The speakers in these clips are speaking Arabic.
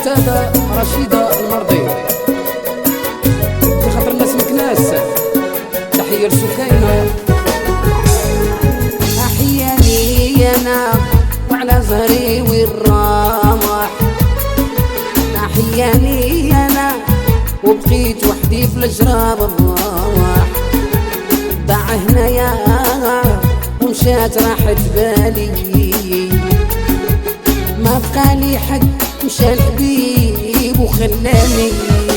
الأستاذة رشيدة المرضي بخاطر الناس مكناس. تحية لسكينة. أحياني أنا وعلى زهري والرمح، أحياني أنا وبقيت وحدي في الجراب الرمح. ضاع هنايا ومشات راحت بالي، ما بقالي حد مشى الحبيب وخلاني.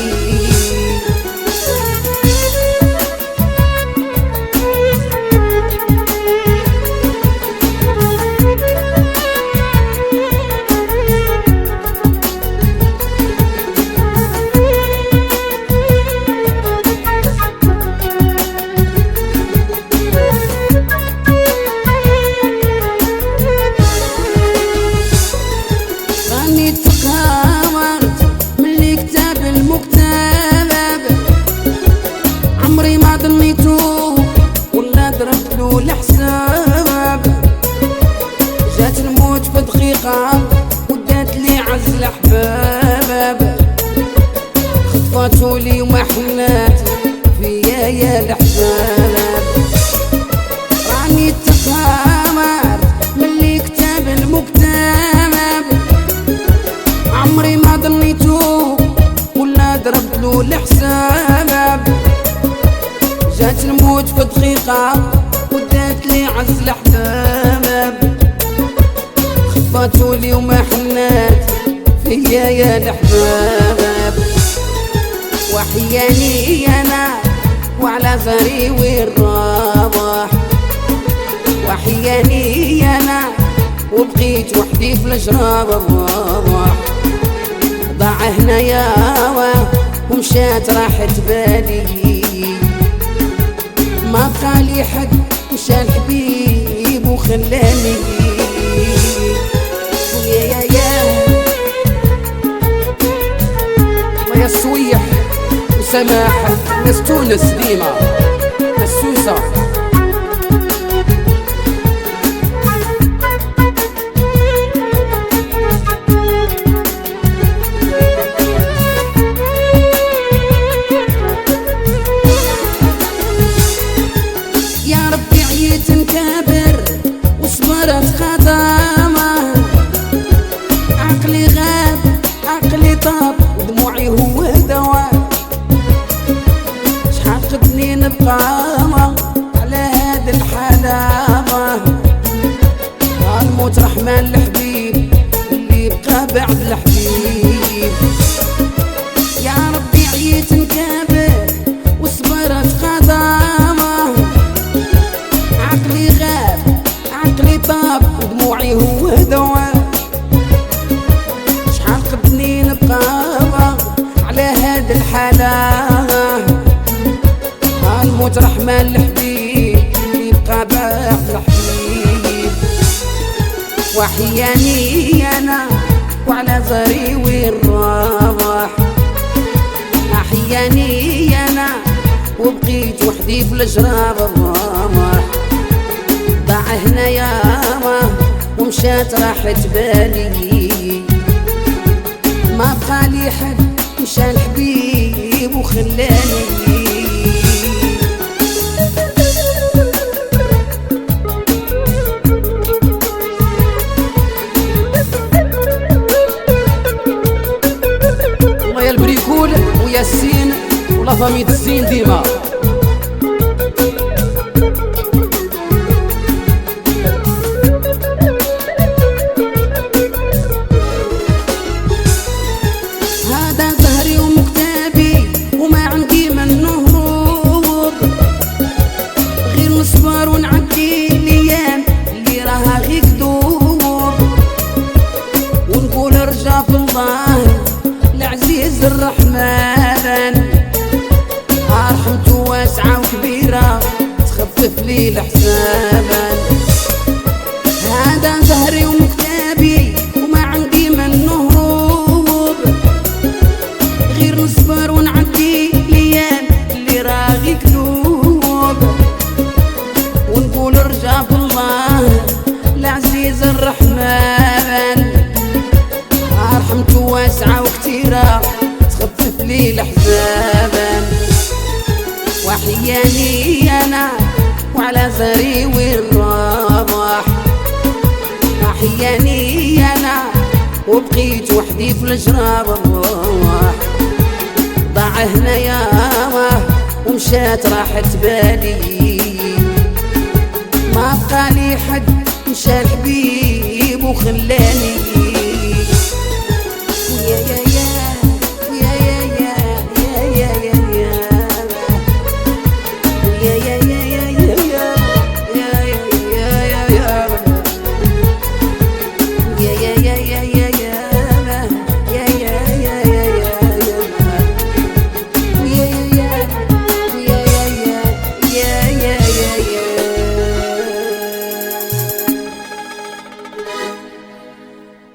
عمري ما ظنيتو ولا ضربت له الحساب، جات الموت في دقيقة ودات لي عز الأحباب. خطفاتو لي وما حلات فيا يا الأحباب. راني تقامر ملي كتاب المكتاب، عمري ما ظنيتو ولا ضربت له الحساب. جات الموت في دقيقة ودات لي عز الأحباب. خطفاتو لي وما حنات فيا يا الأحباب. وحياني أنا وعلى زهري والرمح، وحياني أنا وبقيت وحدي في الجراب الرمح. ضاع هنايا ومشات راحت بالي، ما بقالي حد مشى الحبيب وخلاني. يا ويا السويح وسماح ناس تونس ديما السوسة. نكابر وصبرت خدامة، عقلي غاب عقلي طاب ودموعي هو دواء. شحال خدني نبقى على هاد الحلاوة، الموت رحمن الحبيب اللي بقى بعد الحبيب. يا ربي عييت نكابر وصبرت خدامة، عقلي غاب عقلي طاب ودموعي هو دواء. شحال خدني نبقى على هاد الحالة، الموت رحمن الحبيب اللي بقى بعد الحبيب. وحياني أنا وعلى زهري والرمح، أحياني أنا وبقيت وحدي في الجراب الرمح. ضاع هنايا ومشات راحت بالي، ما بقالي حد مشى الحبيب وخلاني. الله يا البريكول ويا السين ولا فاميد الزين ديما. هذا زهري ومكتابي وما عندي منه هروب، غير نصبر ونعدي الايام اللي راها غير كذوب. ونقول رجا في الله العزيز الرحمن، رحمته واسعة وكبيرة تخفف لي الحساب. هذا زهري ومكتابي وما عندي منه هروب، غير نصبر ونعدي الايام اللي راغي كذوب. ونقول رجا في الله العزيز الرحمن، رحمته واسعة وكتير لي الحزابان. وحياني انا وعلى زهري والرباح، وحياني انا وبقيت وحدي في الجراب الروح. ضاع هنا يامه ومشات راحت بالي، ما بقى لي حد مشى الحبيب وخلاني.